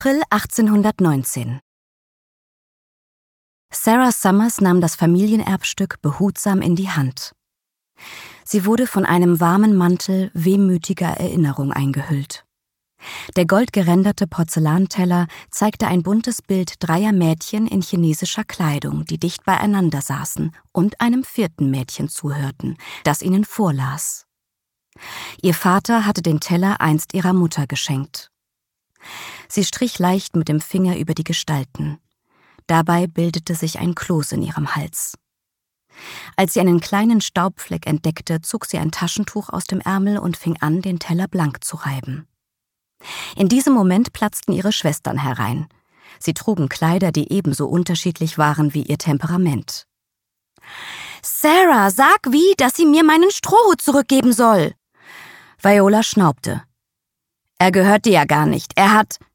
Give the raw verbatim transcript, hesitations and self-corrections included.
April achtzehnhundertneunzehn. Sarah Summers nahm das Familienerbstück behutsam in die Hand. Sie wurde von einem warmen Mantel wehmütiger Erinnerung eingehüllt. Der goldgeränderte Porzellanteller zeigte ein buntes Bild dreier Mädchen in chinesischer Kleidung, die dicht beieinander saßen und einem vierten Mädchen zuhörten, das ihnen vorlas. Ihr Vater hatte den Teller einst ihrer Mutter geschenkt. Sie strich leicht mit dem Finger über die Gestalten. Dabei bildete sich ein Kloß in ihrem Hals. Als sie einen kleinen Staubfleck entdeckte, zog sie ein Taschentuch aus dem Ärmel und fing an, den Teller blank zu reiben. In diesem Moment platzten ihre Schwestern herein. Sie trugen Kleider, die ebenso unterschiedlich waren wie ihr Temperament. »Sarah, sag Vi, dass sie mir meinen Strohhut zurückgeben soll!« Viola schnaubte. »Er gehört dir ja gar nicht. Er hat...«